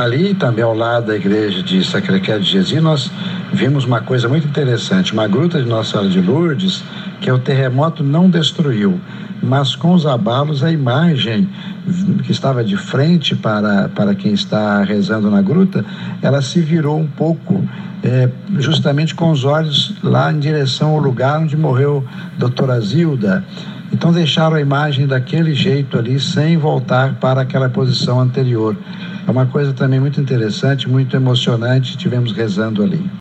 Ali, também ao lado da igreja de Sacré-Cœur de Jesus, nós vimos uma coisa muito interessante, uma gruta de Nossa Senhora de Lourdes, que o terremoto não destruiu, mas com os abalos a imagem que estava de frente para quem está rezando na gruta, ela se virou um pouco, justamente com os olhos lá em direção ao lugar onde morreu doutora Zilda. Então deixaram a imagem daquele jeito ali, sem voltar para aquela posição anterior. É uma coisa também muito interessante, muito emocionante, estivemos rezando ali.